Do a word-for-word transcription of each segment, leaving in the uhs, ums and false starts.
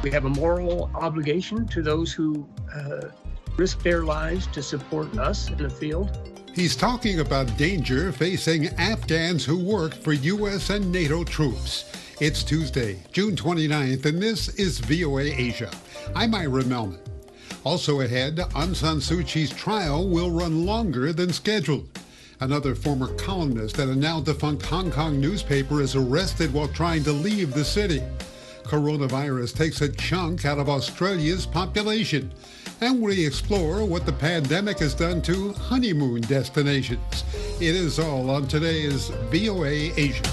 We have a moral obligation to those who uh, risk their lives to support us in the field. He's talking about danger facing Afghans who work for U S and NATO troops. It's Tuesday, June twenty-ninth, and this is V O A Asia. I'm Ira Melman. Also ahead, Aung San Suu Kyi's trial will run longer than scheduled. Another former columnist at a now-defunct Hong Kong newspaper is arrested while trying to leave the city. Coronavirus takes a chunk out of Australia's population. And we explore what the pandemic has done to honeymoon destinations. It is all on today's V O A Asia.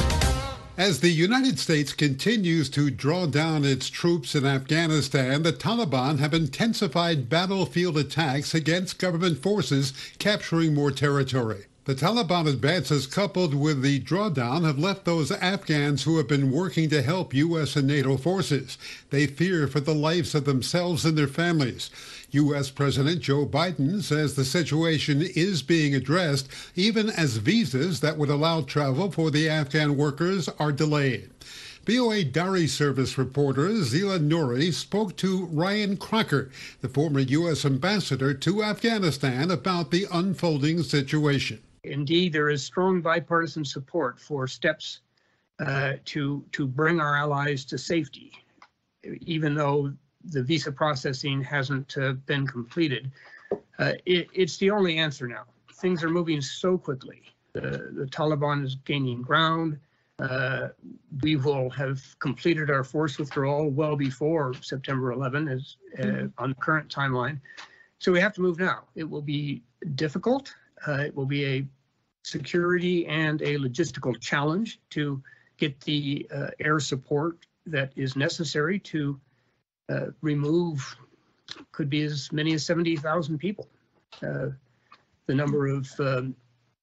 As the United States continues to draw down its troops in Afghanistan, the Taliban have intensified battlefield attacks against government forces capturing more territory. The Taliban advances, coupled with the drawdown, have left those Afghans who have been working to help U S and NATO forces. They fear for the lives of themselves and their families. U S President Joe Biden says the situation is being addressed, even as visas that would allow travel for the Afghan workers are delayed. V O A Dari Service reporter Zila Nouri spoke to Ryan Crocker, the former U S ambassador to Afghanistan, about the unfolding situation. Indeed, there is strong bipartisan support for steps uh, to to bring our allies to safety, even though the visa processing hasn't uh, been completed. Uh, it, it's the only answer now. Things are moving so quickly. The, the Taliban is gaining ground. Uh, we will have completed our force withdrawal well before September eleventh, as uh, on the current timeline. So we have to move now. It will be difficult. Uh, it will be a security and a logistical challenge to get the uh, air support that is necessary to uh, remove, could be as many as seventy thousand people. Uh, the number of um,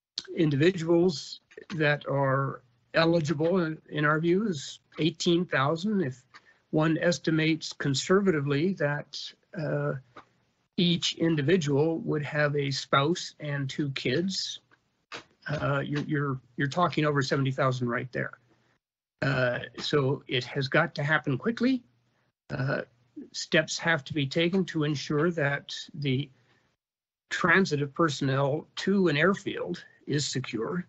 individuals that are eligible, in, in our view, is eighteen thousand. If one estimates conservatively that uh, each individual would have a spouse and two kids, uh, you're, you're, you're talking over seventy thousand right there. Uh, so it has got to happen quickly. Uh, steps have to be taken to ensure that the transit of personnel to an airfield is secure.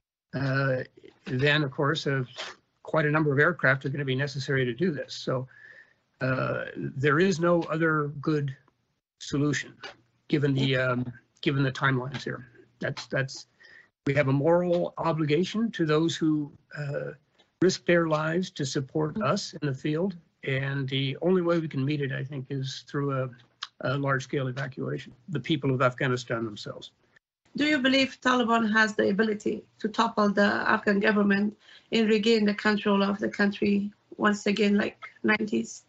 Uh, then, of course, uh, quite a number of aircraft are going to be necessary to do this. So uh, there is no other good solution, given the um, given the timelines here. That's that's we have a moral obligation to those who uh, risk their lives to support us in the field, and the only way we can meet it, I think, is through a, a large-scale evacuation. The people of Afghanistan themselves. Do you believe Taliban has the ability to topple the Afghan government and regain the control of the country once again, like nineties?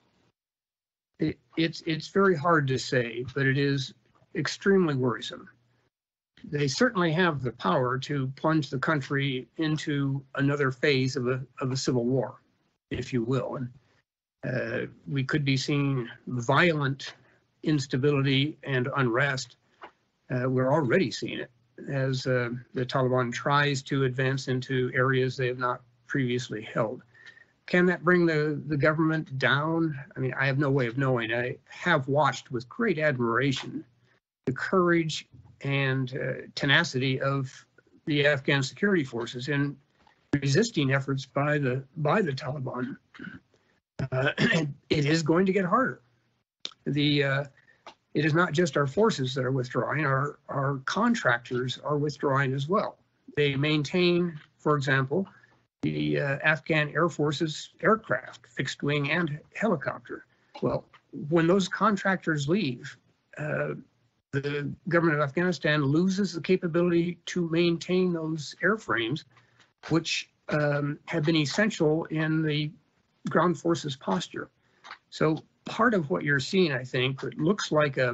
It, it's it's very hard to say, but it is extremely worrisome. They certainly have the power to plunge the country into another phase of a of a civil war, if you will, and uh, we could be seeing violent instability and unrest. Uh, we're already seeing it as uh, the Taliban tries to advance into areas they have not previously held. Can that bring the, the government down? I mean, I have no way of knowing. I have watched with great admiration the courage and uh, tenacity of the Afghan security forces in resisting efforts by the by the Taliban. Uh, it is going to get harder. The uh, It is not just our forces that are withdrawing, our, our contractors are withdrawing as well. They maintain, for example, the uh, Afghan Air Force's aircraft, fixed wing and helicopter. Well, when those contractors leave, uh, the government of Afghanistan loses the capability to maintain those airframes, which um, have been essential in the ground forces posture. So part of what you're seeing, I think, that looks like a,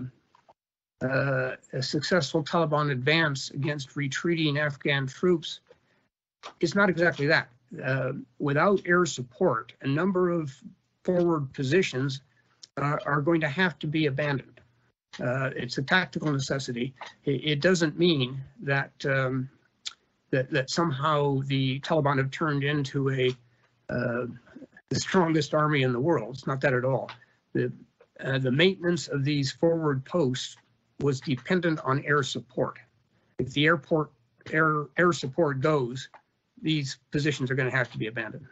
uh, a successful Taliban advance against retreating Afghan troops is not exactly that. Uh, without air support, a number of forward positions uh, are going to have to be abandoned. Uh, it's a tactical necessity. It, it doesn't mean that, um, that that somehow the Taliban have turned into a uh, the strongest army in the world. It's not that at all. The, uh, the maintenance of these forward posts was dependent on air support. If the airport air air support goes, these positions are going to have to be abandoned.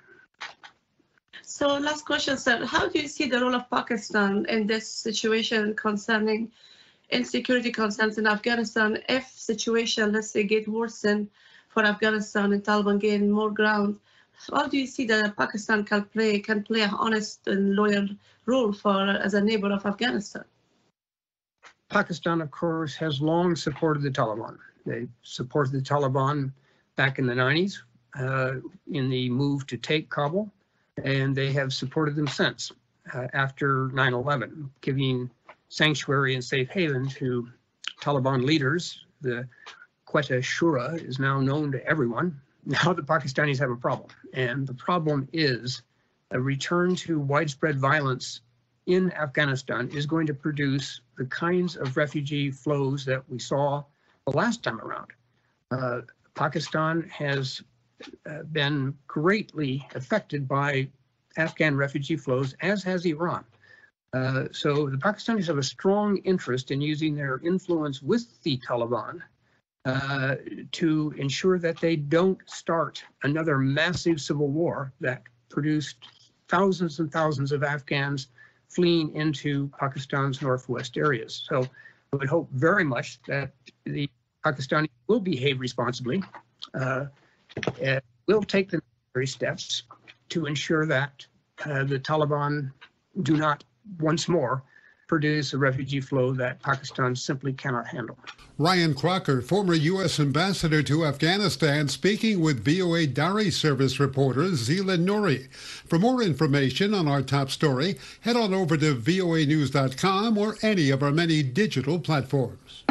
So last question, sir. How do you see the role of Pakistan in this situation concerning insecurity concerns in Afghanistan? If situation, let's say, get worsened for Afghanistan and Taliban gain more ground, how do you see that Pakistan can play can play an honest and loyal role for as a neighbor of Afghanistan? Pakistan, of course, has long supported the Taliban. They supported the Taliban back in the nineties uh, in the move to take Kabul, and they have supported them since uh, after nine eleven, giving sanctuary and safe haven to Taliban leaders. The Quetta Shura is now known to everyone. Now the Pakistanis have a problem, and the problem is a return to widespread violence in Afghanistan is going to produce the kinds of refugee flows that we saw the last time around. Uh, Pakistan has uh, been greatly affected by Afghan refugee flows, as has Iran. Uh, so the Pakistanis have a strong interest in using their influence with the Taliban uh, to ensure that they don't start another massive civil war that produced thousands and thousands of Afghans fleeing into Pakistan's northwest areas. So I would hope very much that the Pakistanis will behave responsibly, uh, uh, will take the necessary steps to ensure that uh, the Taliban do not once more produce a refugee flow that Pakistan simply cannot handle. Ryan Crocker, former U S ambassador to Afghanistan, speaking with V O A Dari service reporter Zila Nouri. For more information on our top story, head on over to V O A news dot com or any of our many digital platforms.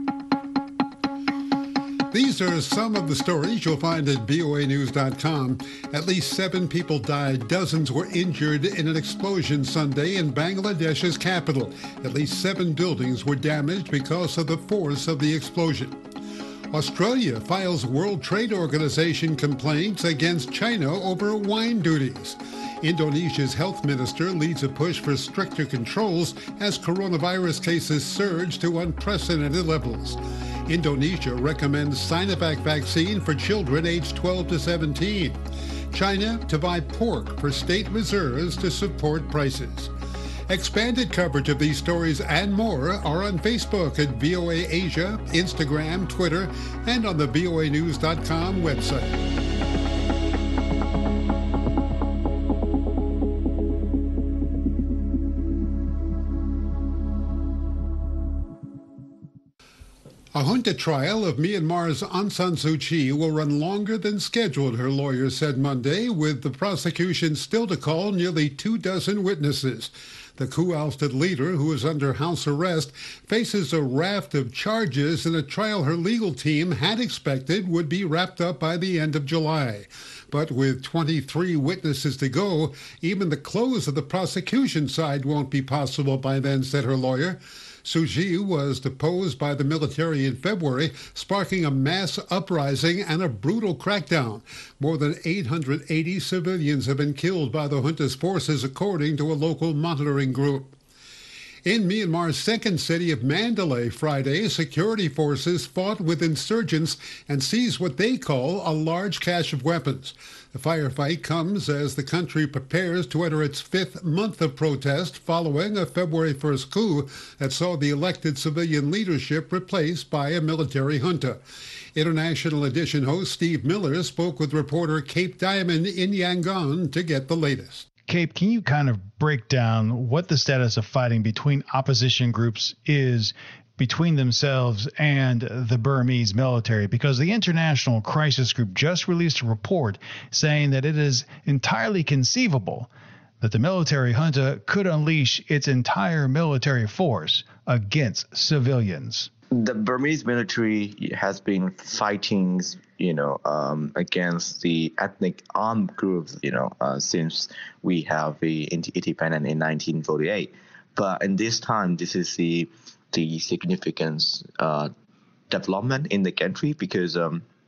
These are some of the stories you'll find at V O A news dot com. At least seven people died, dozens were injured in an explosion Sunday in Bangladesh's capital. At least seven buildings were damaged because of the force of the explosion. Australia files World Trade Organization complaints against China over wine duties. Indonesia's health minister leads a push for stricter controls as coronavirus cases surge to unprecedented levels. Indonesia recommends Sinovac vaccine for children aged twelve to seventeen. China to buy pork for state reserves to support prices. Expanded coverage of these stories and more are on Facebook at V O A Asia, Instagram, Twitter, and on the V O A news dot com website. A junta trial of Myanmar's Aung San Suu Kyi will run longer than scheduled, her lawyer said Monday, with the prosecution still to call nearly two dozen witnesses. The coup-ousted leader, who is under house arrest, faces a raft of charges in a trial her legal team had expected would be wrapped up by the end of July. But with twenty-three witnesses to go, even the close of the prosecution side won't be possible by then, said her lawyer. Suu Kyi was deposed by the military in February, sparking a mass uprising and a brutal crackdown. More than eight hundred eighty civilians have been killed by the junta's forces, according to a local monitoring group. In Myanmar's second city of Mandalay Friday, security forces fought with insurgents and seized what they call a large cache of weapons. The firefight comes as the country prepares to enter its fifth month of protest following a February first coup that saw the elected civilian leadership replaced by a military junta. International Edition host Steve Miller spoke with reporter Cape Diamond in Yangon to get the latest. Cape, can you kind of break down what the status of fighting between opposition groups is between themselves and the Burmese military? Because the International Crisis Group just released a report saying that it is entirely conceivable that the military junta could unleash its entire military force against civilians. The Burmese military has been fighting, you know, um, against the ethnic armed groups, you know, uh, since we have the independence in nineteen forty-eight. But in this time, this is the the significant uh, development in the country because um,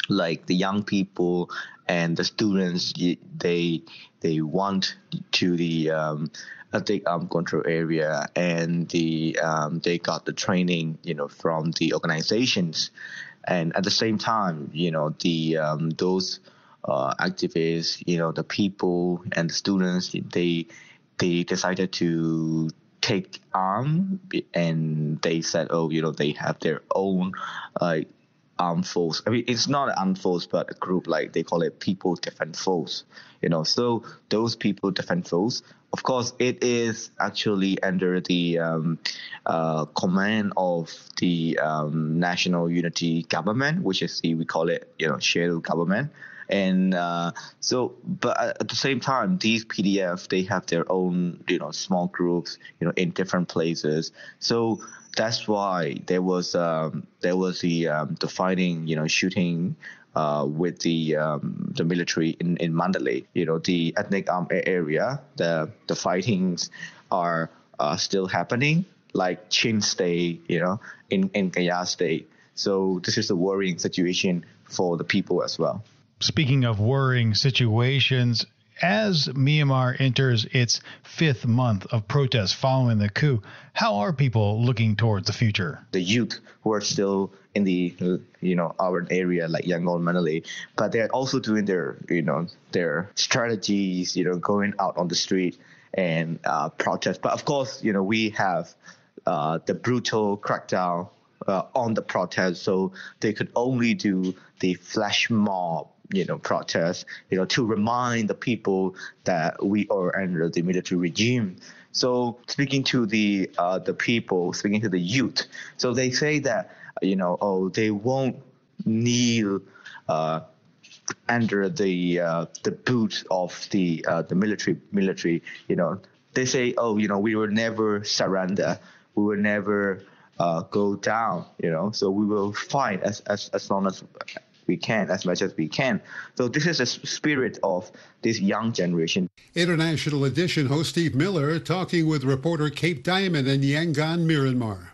like the young people and the students, they they want to the um, ethnic armed control area, and the um, they got the training, you know, from the organizations, and at the same time, you know, the um, those uh, activists, you know, the people and the students, they they decided to take arm, and they said, oh, you know, they have their own uh, armed force. I mean, it's not an armed force, but a group, like they call it People Defense Force. You know, so those People Defense Force, of course, it is actually under the um, uh, command of the um, National Unity Government, which is the, we call it, you know, shadow government. And uh, so, but at the same time, these P D F, they have their own, you know, small groups, you know, in different places. So that's why there was um, there was the um, the fighting, you know, shooting uh, with the um, the military in, in Mandalay. You know, the ethnic armed area, the the fightings are uh, still happening, like Chin State, you know, in in Gaya State. So this is a worrying situation for the people as well. Speaking of worrying situations, as Myanmar enters its fifth month of protests following the coup, how are people looking towards the future? The youth who are still in the, you know, our area like Yangon, Mandalay, but they're also doing their, you know, their strategies, you know, going out on the street and uh, protest. But of course, you know, we have uh, the brutal crackdown uh, on the protest, so they could only do the flash mob, you know, protests, you know, to remind the people that we are under the military regime. So speaking to the uh, the people, speaking to the youth, so they say that, you know, oh, they won't kneel uh, under the uh, the boot of the uh, the military military. You know, they say, oh, you know, we will never surrender, we will never uh, go down. You know, so we will fight as as as long as we can, as much as we can. So this is the spirit of this young generation. International Edition host Steve Miller talking with reporter Kate Diamond in Yangon, Myanmar.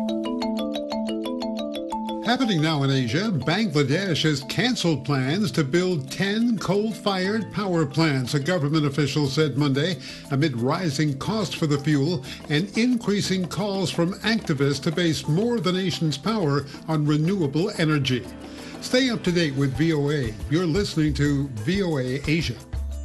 Happening now in Asia, Bangladesh has canceled plans to build ten coal-fired power plants, a government official said Monday, amid rising costs for the fuel and increasing calls from activists to base more of the nation's power on renewable energy. Stay up to date with V O A. You're listening to V O A Asia.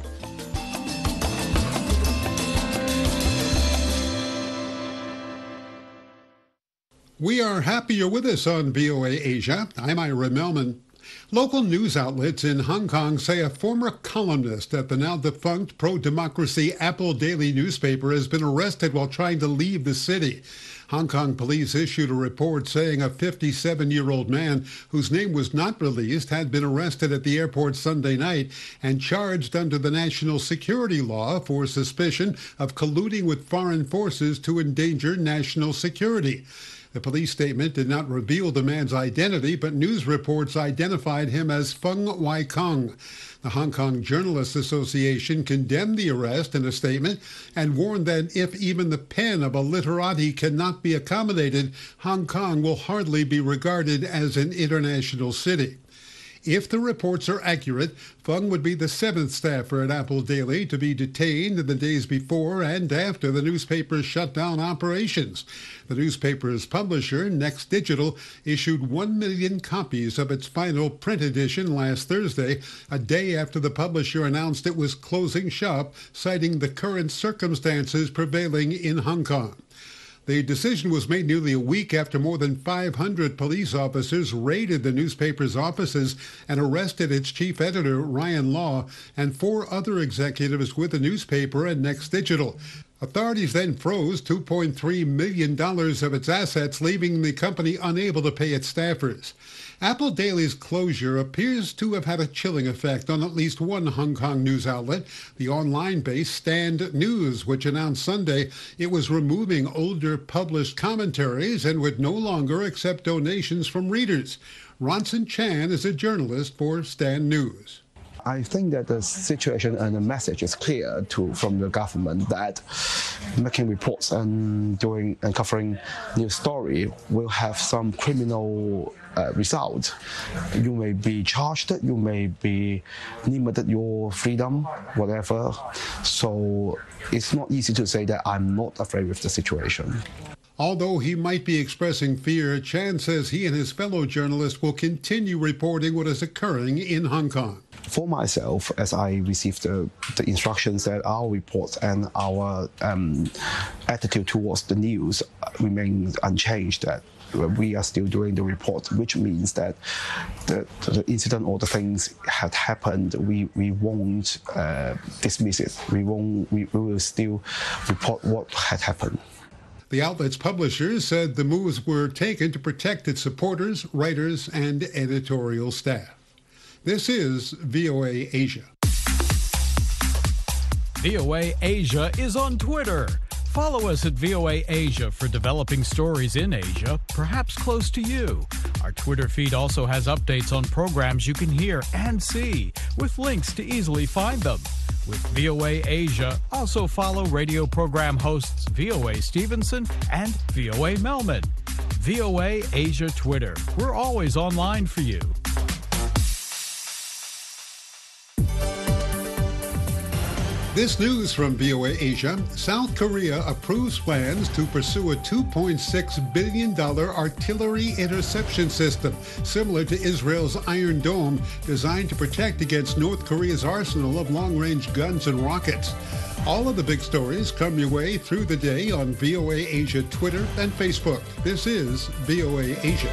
We are happy you're with us on V O A Asia. I'm Ira Melman. Local news outlets in Hong Kong say a former columnist at the now-defunct pro-democracy Apple Daily newspaper has been arrested while trying to leave the city. Hong Kong police issued a report saying a fifty-seven-year-old man whose name was not released had been arrested at the airport Sunday night and charged under the national security law for suspicion of colluding with foreign forces to endanger national security. The police statement did not reveal the man's identity, but news reports identified him as Feng Wai Kong. The Hong Kong Journalists Association condemned the arrest in a statement and warned that if even the pen of a literati cannot be accommodated, Hong Kong will hardly be regarded as an international city. If the reports are accurate, Feng would be the seventh staffer at Apple Daily to be detained in the days before and after the newspaper's shut down operations. The newspaper's publisher, Next Digital, issued one million copies of its final print edition last Thursday, a day after the publisher announced it was closing shop, citing the current circumstances prevailing in Hong Kong. The decision was made nearly a week after more than five hundred police officers raided the newspaper's offices and arrested its chief editor, Ryan Law, and four other executives with the newspaper and Next Digital. Authorities then froze two point three million dollars of its assets, leaving the company unable to pay its staffers. Apple Daily's closure appears to have had a chilling effect on at least one Hong Kong news outlet, the online-based Stand News, which announced Sunday it was removing older published commentaries and would no longer accept donations from readers. Ronson Chan is a journalist for Stand News. I think that the situation and the message is clear to from the government that making reports and doing and covering news story will have some criminal uh, result. You may be charged, you may be limited your freedom, whatever. So it's not easy to say that I'm not afraid with the situation. Although he might be expressing fear, Chan says he and his fellow journalists will continue reporting what is occurring in Hong Kong. For myself, as I received the, the instructions that our reports and our um, attitude towards the news remains unchanged, that we are still doing the report, which means that the, the incident or the things had happened, we, we won't uh, dismiss it. We won't. We, we will still report what had happened. The outlet's publishers said the moves were taken to protect its supporters, writers, and editorial staff. This is V O A Asia. V O A Asia is on Twitter. Follow us at V O A Asia for developing stories in Asia, perhaps close to you. Our Twitter feed also has updates on programs you can hear and see, with links to easily find them. With V O A Asia, also follow radio program hosts V O A Stevenson and V O A Melman. V O A Asia Twitter. We're always online for you. This news from V O A Asia: South Korea approves plans to pursue a two point six billion dollars artillery interception system, similar to Israel's Iron Dome, designed to protect against North Korea's arsenal of long-range guns and rockets. All of the big stories come your way through the day on V O A Asia Twitter and Facebook. This is V O A Asia.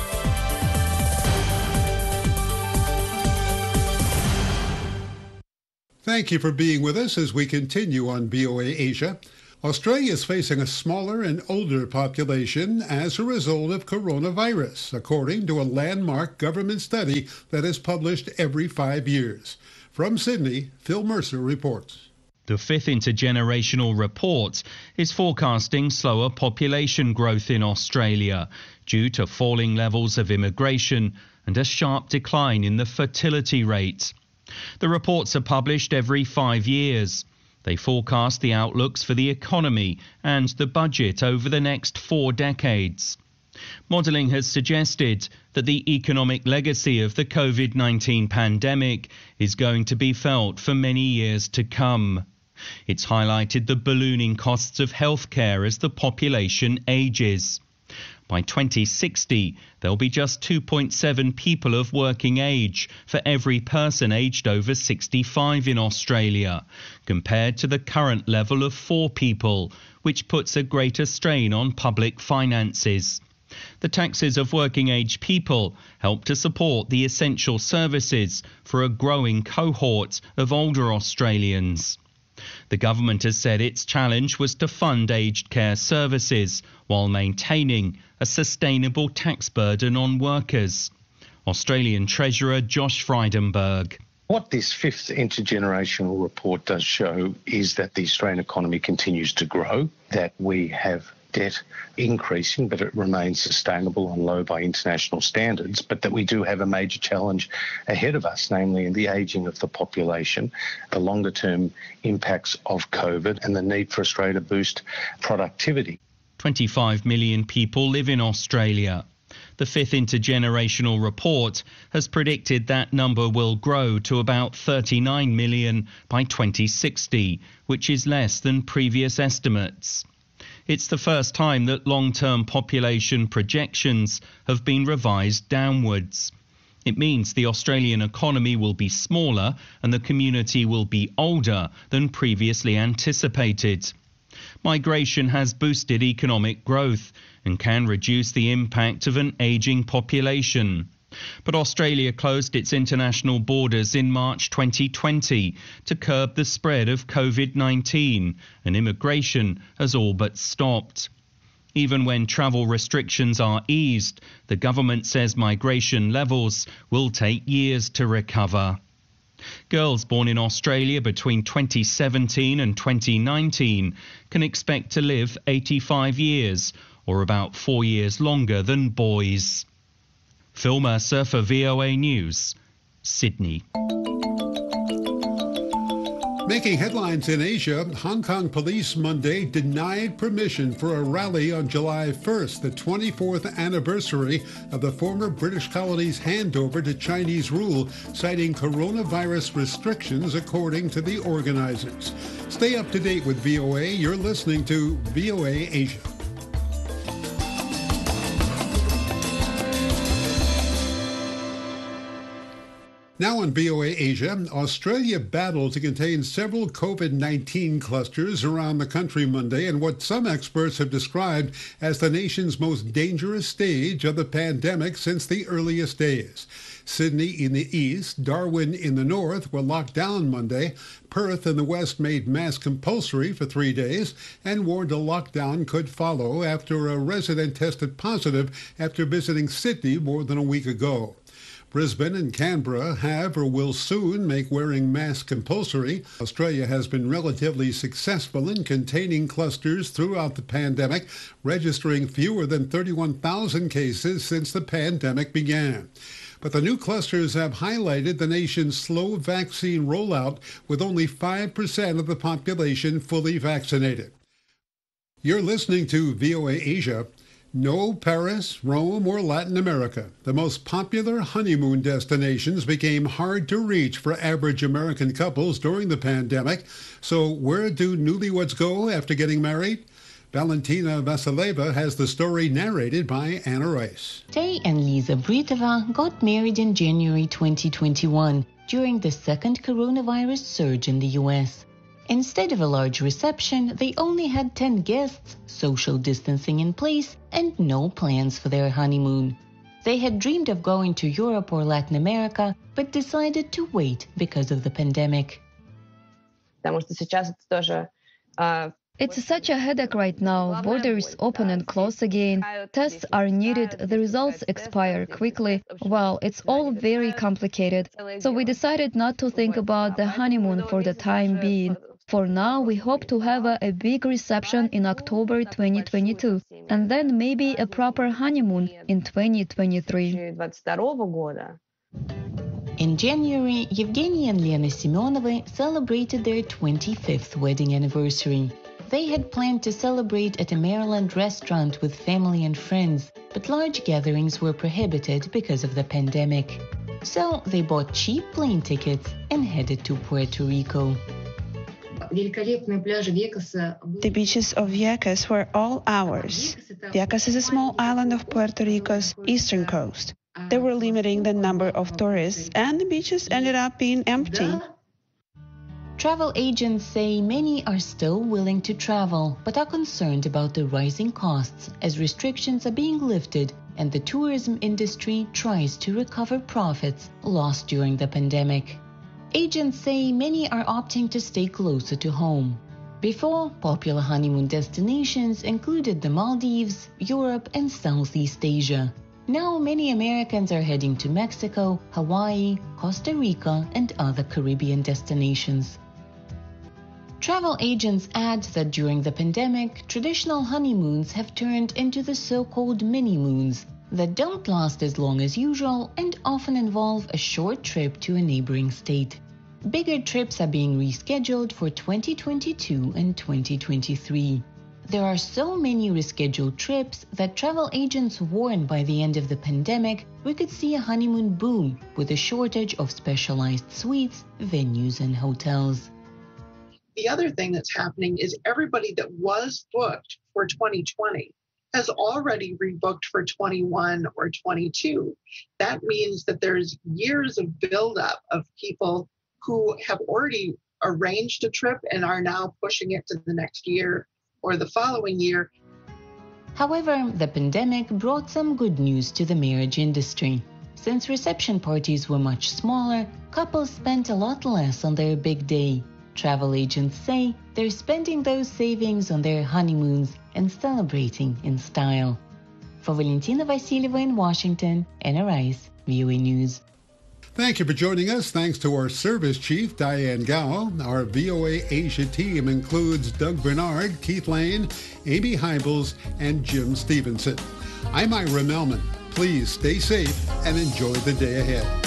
Thank you for being with us as we continue on V O A Asia. Australia is facing a smaller and older population as a result of coronavirus, according to a landmark government study that is published every five years. From Sydney, Phil Mercer reports. The fifth intergenerational report is forecasting slower population growth in Australia due to falling levels of immigration and a sharp decline in the fertility rate. The reports are published every five years. They forecast the outlooks for the economy and the budget over the next four decades. Modelling has suggested that the economic legacy of the COVID nineteen pandemic is going to be felt for many years to come. It's highlighted the ballooning costs of healthcare as the population ages. By twenty sixty, there'll be just two point seven people of working age for every person aged over sixty-five in Australia, compared to the current level of four people, which puts a greater strain on public finances. The taxes of working age people help to support the essential services for a growing cohort of older Australians. The government has said its challenge was to fund aged care services while maintaining a sustainable tax burden on workers. Australian Treasurer Josh Frydenberg. What this fifth intergenerational report does show is that the Australian economy continues to grow, that we have debt increasing, but it remains sustainable and low by international standards, but that we do have a major challenge ahead of us, namely in the ageing of the population, the longer-term impacts of COVID, and the need for Australia to boost productivity. twenty-five million people live in Australia. The fifth intergenerational report has predicted that number will grow to about thirty-nine million by twenty sixty, which is less than previous estimates. It's the first time that long-term population projections have been revised downwards. It means the Australian economy will be smaller and the community will be older than previously anticipated. Migration has boosted economic growth and can reduce the impact of an ageing population. But Australia closed its international borders in March twenty twenty to curb the spread of COVID nineteen, and immigration has all but stopped. Even when travel restrictions are eased, the government says migration levels will take years to recover. Girls born in Australia between twenty seventeen and twenty nineteen can expect to live eighty-five years, or about four years longer than boys. Phil Mercer for V O A News, Sydney. Making headlines in Asia, Hong Kong police Monday denied permission for a rally on July first, the twenty-fourth anniversary of the former British colony's handover to Chinese rule, citing coronavirus restrictions, according to the organizers. Stay up to date with V O A. You're listening to V O A Asia. Now on V O A Asia, Australia battled to contain several COVID nineteen clusters around the country Monday in what some experts have described as the nation's most dangerous stage of the pandemic since the earliest days. Sydney in the east, Darwin in the north were locked down Monday. Perth in the west made masks compulsory for three days and warned a lockdown could follow after a resident tested positive after visiting Sydney more than a week ago. Brisbane and Canberra have or will soon make wearing masks compulsory. Australia has been relatively successful in containing clusters throughout the pandemic, registering fewer than thirty-one thousand cases since the pandemic began. But the new clusters have highlighted the nation's slow vaccine rollout, with only five percent of the population fully vaccinated. You're listening to V O A Asia. No Paris, Rome, or Latin America. The most popular honeymoon destinations became hard to reach for average American couples during the pandemic. So where do newlyweds go after getting married? Valentina Vasileva has the story narrated by Anna Rice. Tay and Lisa Britova got married in January twenty twenty-one during the second coronavirus surge in the U S. Instead of a large reception, they only had ten guests, social distancing in place, and no plans for their honeymoon. They had dreamed of going to Europe or Latin America, but decided to wait because of the pandemic. It's such a headache right now. Borders open and close again. Tests are needed. The results expire quickly. Well, it's all very complicated. So we decided not to think about the honeymoon for the time being. For now, we hope to have a, a big reception in October twenty twenty-two, and then maybe a proper honeymoon in twenty twenty-three. In January, Evgeny and Lena Simenovy celebrated their twenty-fifth wedding anniversary. They had planned to celebrate at a Maryland restaurant with family and friends, but large gatherings were prohibited because of the pandemic. So they bought cheap plane tickets and headed to Puerto Rico. The beaches of Vieques were all ours. Vieques is a small island of Puerto Rico's eastern coast. They were limiting the number of tourists, and the beaches ended up being empty. Travel agents say many are still willing to travel, but are concerned about the rising costs as restrictions are being lifted and the tourism industry tries to recover profits lost during the pandemic. Agents say many are opting to stay closer to home. Before, popular honeymoon destinations included the Maldives, Europe, and Southeast Asia. Now, many Americans are heading to Mexico, Hawaii, Costa Rica, and other Caribbean destinations. Travel agents add that during the pandemic, traditional honeymoons have turned into the so-called mini-moons that don't last as long as usual and often involve a short trip to a neighboring state. Bigger trips are being rescheduled for twenty twenty-two and twenty twenty-three. There are so many rescheduled trips that travel agents warn by the end of the pandemic we could see a honeymoon boom with a shortage of specialized suites, venues, and hotels. The other thing that's happening is everybody that was booked for twenty twenty has already rebooked for twenty-one or twenty-two. That means that there's years of buildup of people who have already arranged a trip and are now pushing it to the next year or the following year. However, the pandemic brought some good news to the marriage industry. Since reception parties were much smaller, couples spent a lot less on their big day. Travel agents say they're spending those savings on their honeymoons and celebrating in style. For Valentina Vasileva in Washington, Anna Rice, V O A News. Thank you for joining us. Thanks to our service chief, Diane Gao. Our V O A Asia team includes Doug Bernard, Keith Lane, Amy Hybels, and Jim Stevenson. I'm Ira Melman. Please stay safe and enjoy the day ahead.